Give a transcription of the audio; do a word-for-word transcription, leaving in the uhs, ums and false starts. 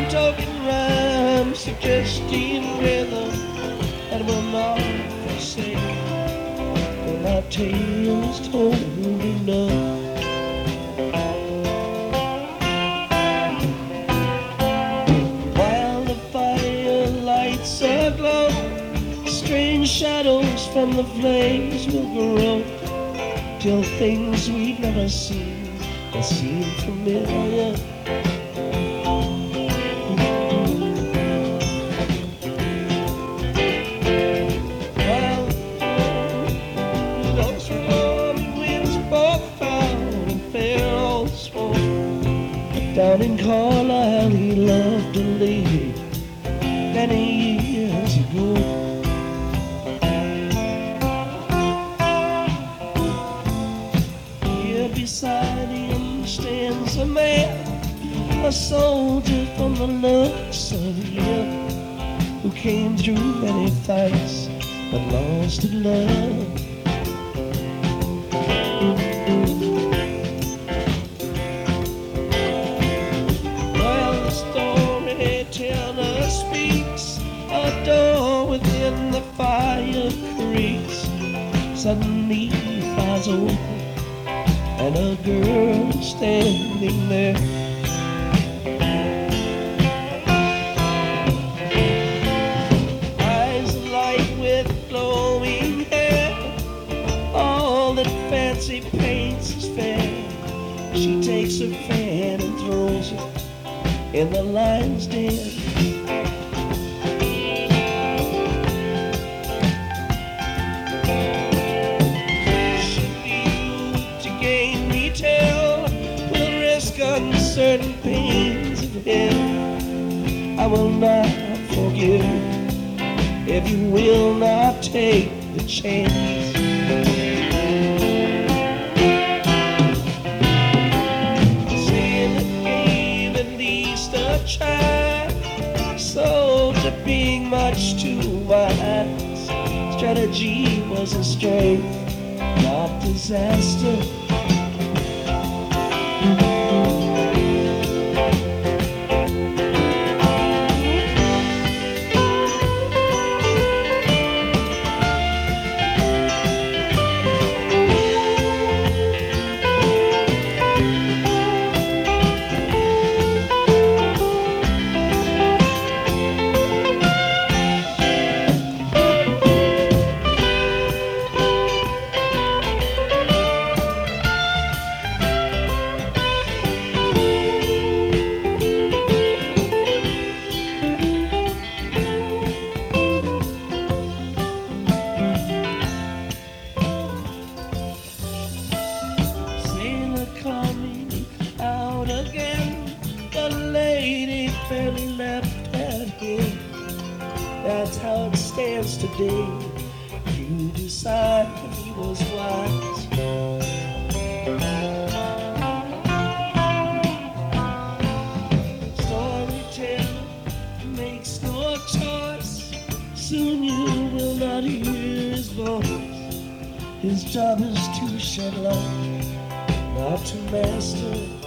token rhyme, suggesting rhythm that will not forsake. When our tales told enough. While the fire lights aglow, strange shadows from the flames will grow, till things we've never seen will seem familiar. While those warm winds both found and fell swore, down in Carlisle he loved a lady many years ago. Beside him stands a man, a soldier from the looks of him, who came through many fights but lost in love. Well, the storyteller speaks, a door within the fire creaks, suddenly flies open, and a girl standing there. Eyes alight with glowing hair, all that fancy paints is fair. She takes her fan and throws it in the lion's den. Uncertain pains of hell, I will not forgive if you will not take the chance. Sailor gave at least a try, soldier being much too wise. Strategy was a strength, not disaster. Fairly left at him. That's how it stands today. You decide he was wise. Storyteller makes no choice. Soon you will not hear his voice. His job is to shed light, not to master.